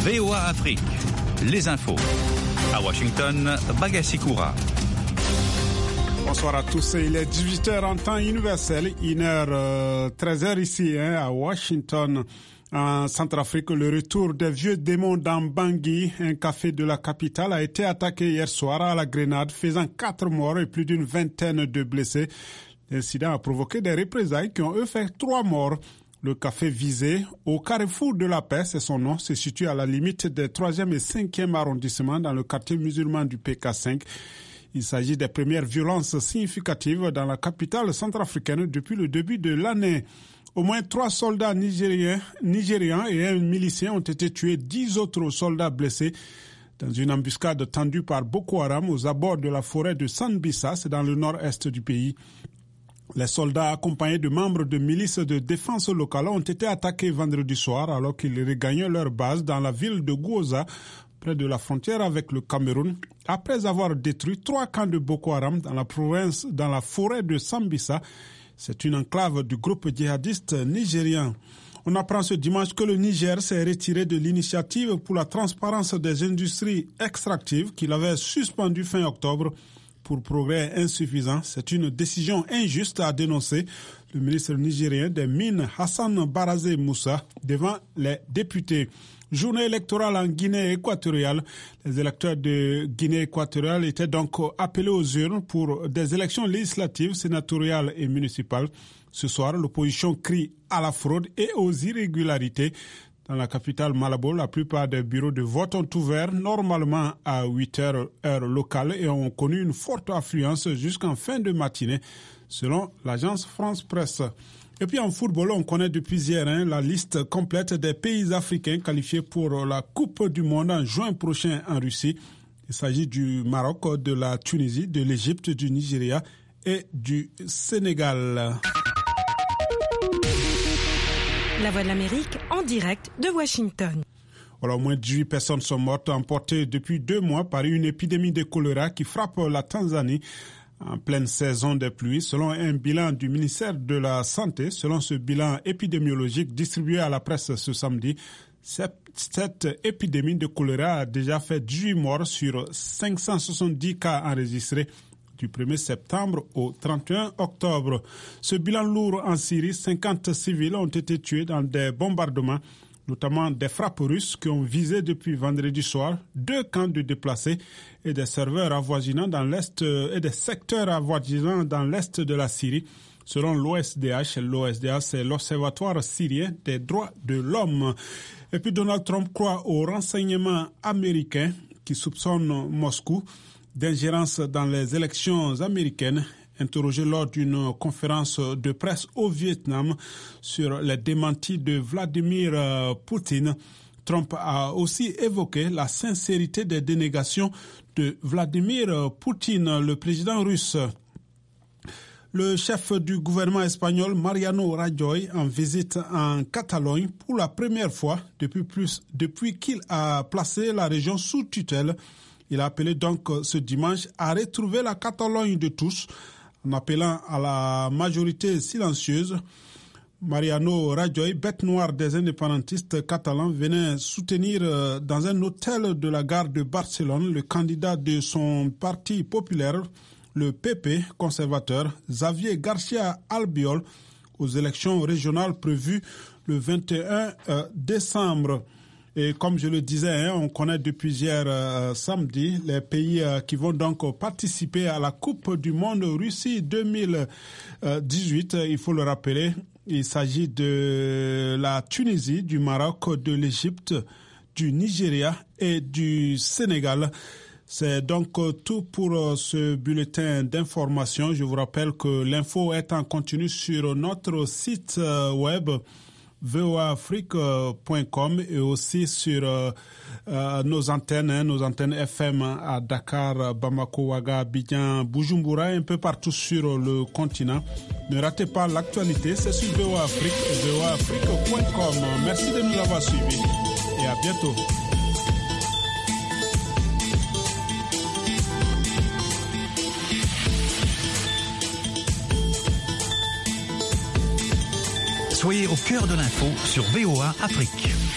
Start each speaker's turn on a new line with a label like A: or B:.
A: VOA Afrique, les infos. À Washington, Bagassi-Koura.
B: Bonsoir à tous, il est 18h en temps universel, 13h ici à Washington. En Centrafrique, le retour des vieux démons dans Bangui, un café de la capitale, a été attaqué hier soir à la grenade, faisant 4 morts et plus d'une vingtaine de blessés. L'incident a provoqué des représailles qui ont fait 3 morts. Le café visé, au carrefour de la paix, c'est son nom, se situe à la limite des 3e et 5e arrondissements dans le quartier musulman du PK5. Il s'agit des premières violences significatives dans la capitale centrafricaine depuis le début de l'année. Au moins 3 soldats nigérians et un milicien ont été tués, 10 autres soldats blessés dans une embuscade tendue par Boko Haram aux abords de la forêt de Sambisa, c'est dans le nord-est du pays. Les soldats accompagnés de membres de milices de défense locale ont été attaqués vendredi soir alors qu'ils regagnaient leur base dans la ville de Gouza, près de la frontière avec le Cameroun, après avoir détruit 3 camps de Boko Haram dans la forêt de Sambisa. C'est une enclave du groupe djihadiste nigérien. On apprend ce dimanche que le Niger s'est retiré de l'initiative pour la transparence des industries extractives qu'il avait suspendue fin octobre pour progrès insuffisant. C'est une décision injuste, a dénoncé le ministre nigérien des Mines Hassan Barazé Moussa devant les députés. Journée électorale en Guinée équatoriale. Les électeurs de Guinée équatoriale étaient donc appelés aux urnes pour des élections législatives, sénatoriales et municipales. Ce soir, l'opposition crie à la fraude et aux irrégularités. Dans la capitale Malabo, la plupart des bureaux de vote ont ouvert normalement à 8h heure locale et ont connu une forte affluence jusqu'en fin de matinée, selon l'agence France Presse. Et puis en football, on connaît depuis hier la liste complète des pays africains qualifiés pour la Coupe du Monde en juin prochain en Russie. Il s'agit du Maroc, de la Tunisie, de l'Égypte, du Nigeria et du Sénégal.
C: La Voix de l'Amérique en direct de Washington.
B: Voilà, au moins 18 personnes sont mortes, emportées depuis 2 mois par une épidémie de choléra qui frappe la Tanzanie en pleine saison des pluies, selon un bilan du ministère de la Santé. Selon ce bilan épidémiologique distribué à la presse ce samedi, cette épidémie de choléra a déjà fait 18 morts sur 570 cas enregistrés du 1er septembre au 31 octobre. Ce bilan lourd en Syrie, 50 civils ont été tués dans des bombardements, notamment des frappes russes qui ont visé depuis vendredi soir 2 camps de déplacés et des serveurs avoisinants dans l'est et des secteurs avoisinants dans l'est de la Syrie. Selon l'OSDH, c'est l'Observatoire syrien des droits de l'homme. Et puis Donald Trump croit aux renseignements américains qui soupçonnent Moscou d'ingérence dans les élections américaines. Interrogé lors d'une conférence de presse au Vietnam sur les démentis de Vladimir Poutine, Trump a aussi évoqué la sincérité des dénégations de Vladimir Poutine, le président russe. Le chef du gouvernement espagnol, Mariano Rajoy, en visite en Catalogne pour la première fois depuis qu'il a placé la région sous tutelle. Il a appelé donc ce dimanche à retrouver la Catalogne de tous, en appelant à la majorité silencieuse. Mariano Rajoy, bête noire des indépendantistes catalans, venait soutenir dans un hôtel de la gare de Barcelone le candidat de son parti populaire, le PP conservateur, Xavier García Albiol, aux élections régionales prévues le 21 décembre. Et comme je le disais, on connaît depuis hier samedi les pays qui vont donc participer à la Coupe du Monde Russie 2018. Il faut le rappeler, il s'agit de la Tunisie, du Maroc, de l'Égypte, du Nigeria et du Sénégal. C'est donc tout pour ce bulletin d'information. Je vous rappelle que l'info est en continu sur notre site web voaafrique.com et aussi sur nos antennes FM à Dakar, Bamako, Ouaga, Abidjan, Bujumbura, un peu partout sur le continent. Ne ratez pas l'actualité, c'est sur VOA Afrique et voaafrique.com. Merci de nous avoir suivis et à bientôt.
A: Soyez au cœur de l'info sur VOA Afrique.